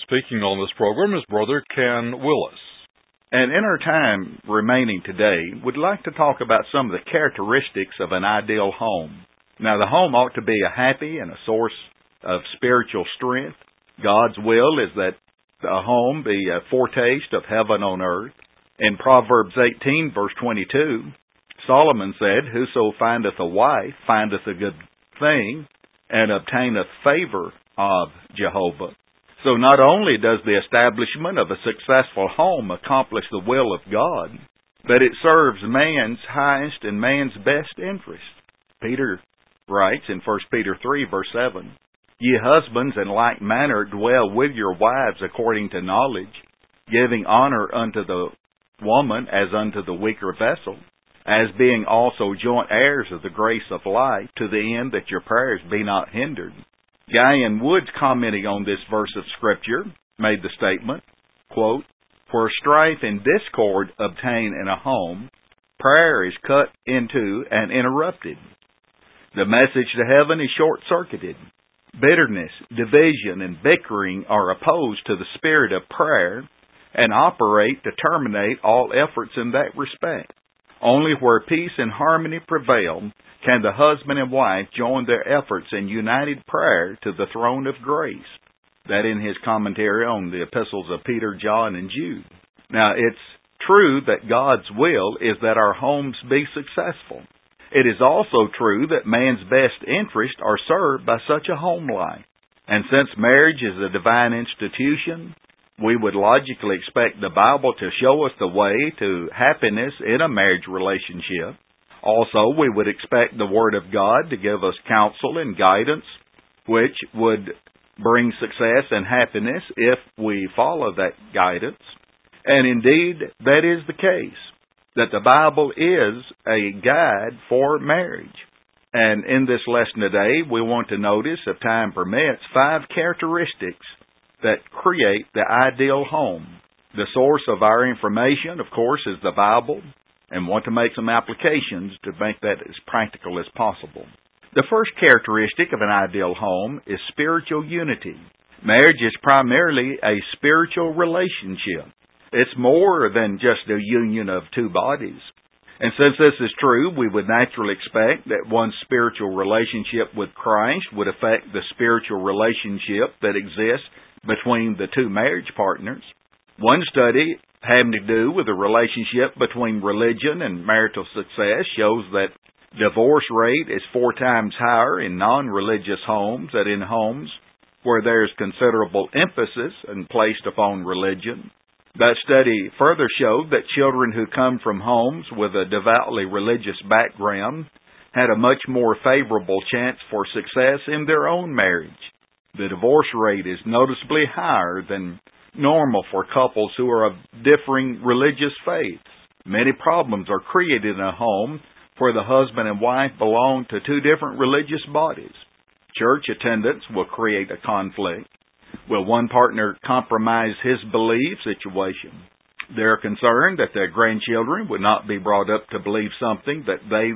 Speaking on this program is Brother Ken Willis. And in our time remaining today, we'd like to talk about some of the characteristics of an ideal home. Now, the home ought to be a happy and a source of spiritual strength. God's will is that a home be a foretaste of heaven on earth. In Proverbs 18, verse 22, Solomon said, "Whoso findeth a wife findeth a good thing, and obtaineth favor of Jehovah." So not only does the establishment of a successful home accomplish the will of God, but it serves man's highest and man's best interest. Peter writes in 1 Peter 3, verse 7, "Ye husbands in like manner dwell with your wives according to knowledge, giving honor unto the woman as unto the weaker vessel, as being also joint heirs of the grace of life, to the end that your prayers be not hindered." Guy N. Woods, commenting on this verse of Scripture, made the statement, quote, "Where strife and discord obtain in a home, prayer is cut into and interrupted. The message to heaven is short-circuited. Bitterness, division, and bickering are opposed to the spirit of prayer and operate to terminate all efforts in that respect. Only where peace and harmony prevail can the husband and wife join their efforts in united prayer to the throne of grace." That in his commentary on the epistles of Peter, John, and Jude. Now, it's true that God's will is that our homes be successful. It is also true that man's best interests are served by such a home life. And since marriage is a divine institution, we would logically expect the Bible to show us the way to happiness in a marriage relationship. Also, we would expect the Word of God to give us counsel and guidance, which would bring success and happiness if we follow that guidance. And indeed, that is the case, that the Bible is a guide for marriage. And in this lesson today, we want to notice, if time permits, 5 characteristics that create the ideal home. The source of our information, of course, is the Bible, and want to make some applications to make that as practical as possible. The first characteristic of an ideal home is spiritual unity. Marriage is primarily a spiritual relationship. It's more than just a union of two bodies. And since this is true, we would naturally expect that one's spiritual relationship with Christ would affect the spiritual relationship that exists between the two marriage partners. One study having to do with the relationship between religion and marital success shows that divorce rate is 4 times higher in non-religious homes than in homes where there's considerable emphasis and placed upon religion. That study further showed that children who come from homes with a devoutly religious background had a much more favorable chance for success in their own marriage. The divorce rate is noticeably higher than normal for couples who are of differing religious faiths. Many problems are created in a home where the husband and wife belong to 2 different religious bodies. Church attendance will create a conflict. Will one partner compromise his belief situation? They're concerned that their grandchildren would not be brought up to believe something that they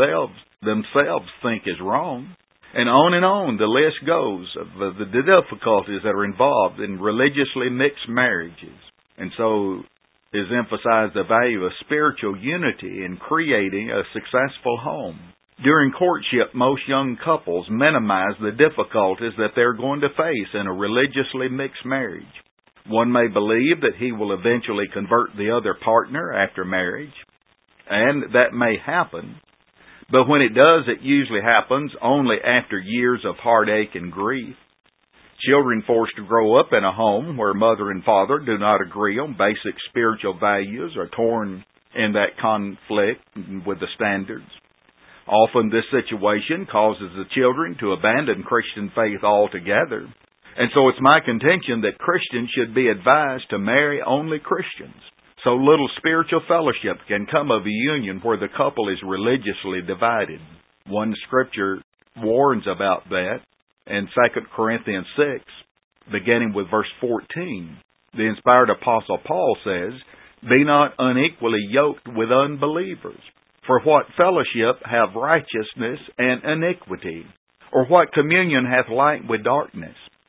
themselves think is wrong. And on the list goes of the difficulties that are involved in religiously mixed marriages. And so is emphasized the value of spiritual unity in creating a successful home. During courtship, most young couples minimize the difficulties that they're going to face in a religiously mixed marriage. One may believe that he will eventually convert the other partner after marriage, and that may happen. But when it does, it usually happens only after years of heartache and grief. Children forced to grow up in a home where mother and father do not agree on basic spiritual values are torn in that conflict with the standards. Often this situation causes the children to abandon Christian faith altogether. And so it's my contention that Christians should be advised to marry only Christians. So little spiritual fellowship can come of a union where the couple is religiously divided. One scripture warns about that in 2 Corinthians 6, beginning with verse 14. The inspired apostle Paul says, "Be not unequally yoked with unbelievers. For what fellowship have righteousness and iniquity? Or what communion hath light with darkness?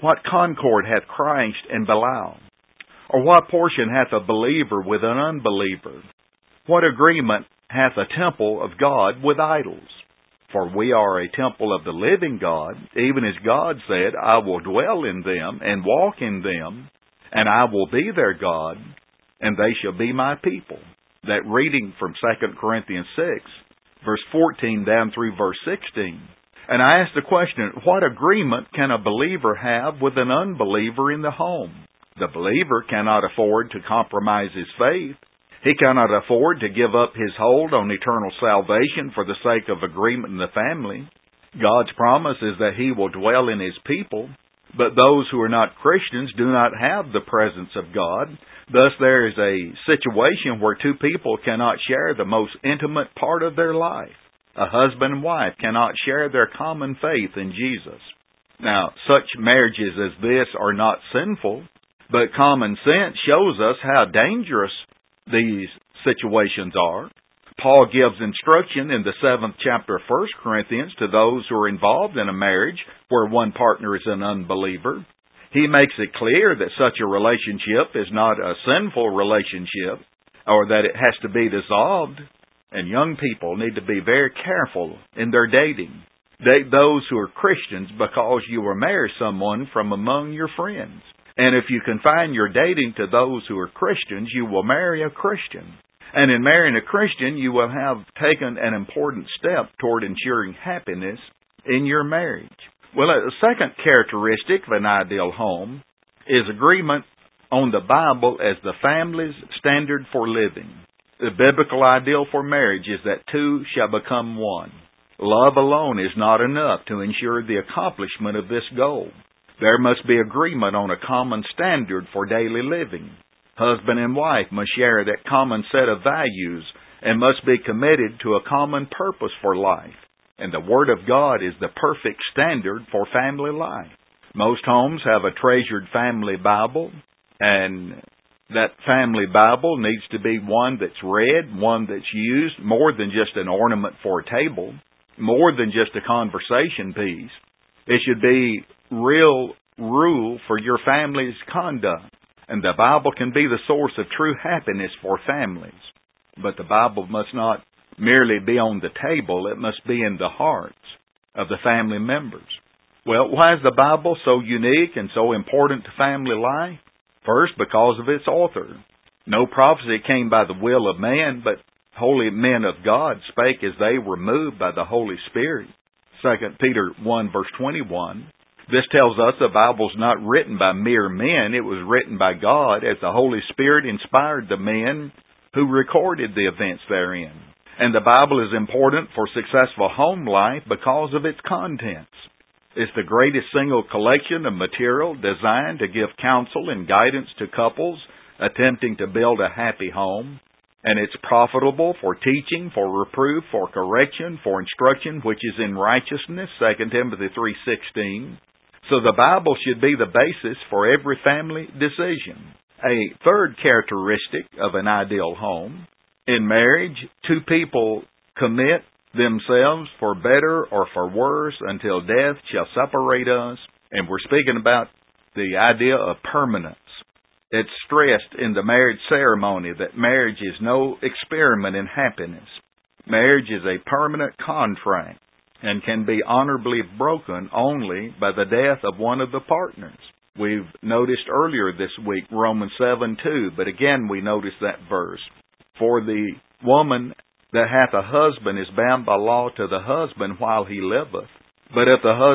What concord hath Christ and Belial? Or what portion hath a believer with an unbeliever? What agreement hath a temple of God with idols? For we are a temple of the living God, even as God said, I will dwell in them and walk in them, and I will be their God, and they shall be my people. That reading from 2 Corinthians 6, verse 14 down through verse 16. And I ask the question, what agreement can a believer have with an unbeliever in the home? The believer cannot afford to compromise his faith. He cannot afford to give up his hold on eternal salvation for the sake of agreement in the family. God's promise is that He will dwell in His people, but those who are not Christians do not have the presence of God. Thus there is a situation where two people cannot share the most intimate part of their life. A husband and wife cannot share their common faith in Jesus. Now, such marriages as this are not sinful, but common sense shows us how dangerous these situations are. Paul gives instruction in the 7th chapter of 1 Corinthians to those who are involved in a marriage where one partner is an unbeliever. He makes it clear that such a relationship is not a sinful relationship, or that it has to be dissolved. And young people need to be very careful in their dating. Date those who are Christians because you will marry someone from among your friends. And if you confine your dating to those who are Christians, you will marry a Christian. And in marrying a Christian, you will have taken an important step toward ensuring happiness in your marriage. Well, a second characteristic of an ideal home is agreement on the Bible as the family's standard for living. The biblical ideal for marriage is that two shall become one. Love alone is not enough to ensure the accomplishment of this goal. There must be agreement on a common standard for daily living. Husband and wife must share that common set of values and must be committed to a common purpose for life. And the Word of God is the perfect standard for family life. Most homes have a treasured family Bible, and that family Bible needs to be one that's read, one that's used, more than just an ornament for a table, more than just a conversation piece. It should be real rule for your family's conduct. And the Bible can be the source of true happiness for families. But the Bible must not merely be on the table. It must be in the hearts of the family members. Well, why is the Bible so unique and so important to family life? First, because of its author. No prophecy came by the will of man, but holy men of God spake as they were moved by the Holy Spirit. 2 Peter 1 verse 21. This tells us the Bible's not written by mere men. It was written by God as the Holy Spirit inspired the men who recorded the events therein. And the Bible is important for successful home life because of its contents. It's the greatest single collection of material designed to give counsel and guidance to couples attempting to build a happy home. And it's profitable for teaching, for reproof, for correction, for instruction, which is in righteousness, 2 Timothy 3:16. So the Bible should be the basis for every family decision. A third characteristic of an ideal home. In marriage, two people commit themselves for better or for worse until death shall separate us. And we're speaking about the idea of permanence. It's stressed in the marriage ceremony that marriage is no experiment in happiness. Marriage is a permanent contract and can be honorably broken only by the death of one of the partners. We've noticed earlier this week Romans 7:2, but again we notice that verse. For the woman that hath a husband is bound by law to the husband while he liveth. But if the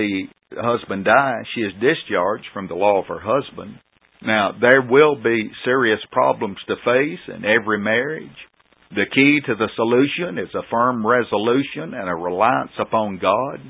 husband die, she is discharged from the law of her husband. Now, there will be serious problems to face in every marriage. The key to the solution is a firm resolution and a reliance upon God.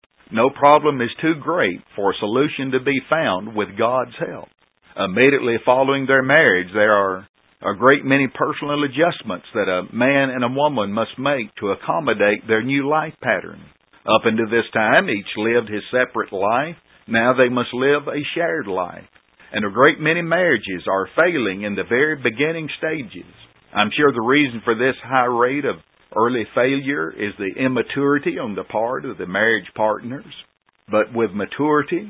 No problem is too great for a solution to be found with God's help. Immediately following their marriage, there are a great many personal adjustments that a man and a woman must make to accommodate their new life pattern. Up until this time, each lived his separate life. Now they must live a shared life. And a great many marriages are failing in the very beginning stages. I'm sure the reason for this high rate of early failure is the immaturity on the part of the marriage partners. But with maturity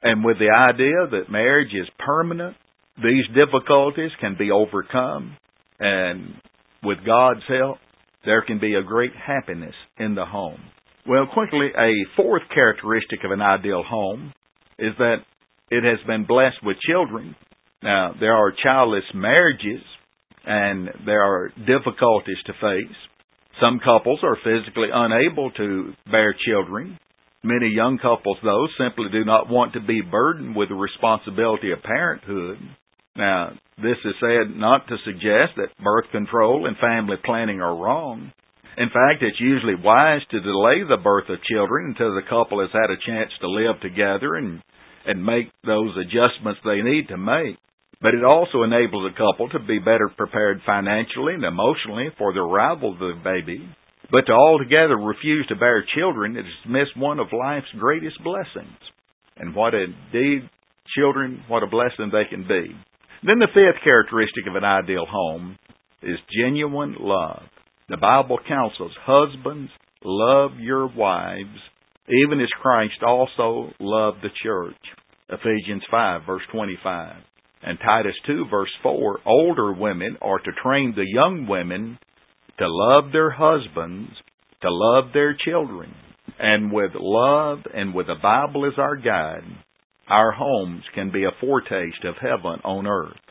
And with the idea that marriage is permanent, these difficulties can be overcome, and with God's help, there can be a great happiness in the home. Well, quickly, a fourth characteristic of an ideal home is that it has been blessed with children. Now, there are childless marriages, and there are difficulties to face. Some couples are physically unable to bear children. Many young couples, though, simply do not want to be burdened with the responsibility of parenthood. Now, this is said not to suggest that birth control and family planning are wrong. In fact, it's usually wise to delay the birth of children until the couple has had a chance to live together and make those adjustments they need to make. But it also enables a couple to be better prepared financially and emotionally for the arrival of the baby. But to altogether refuse to bear children is to miss one of life's greatest blessings. And what indeed, children, what a blessing they can be. Then the fifth characteristic of an ideal home is genuine love. The Bible counsels, husbands, love your wives, even as Christ also loved the church. Ephesians 5, verse 25. And Titus 2, verse 4, older women are to train the young women to love their husbands, to love their children. And with love and with the Bible as our guide, our homes can be a foretaste of heaven on earth.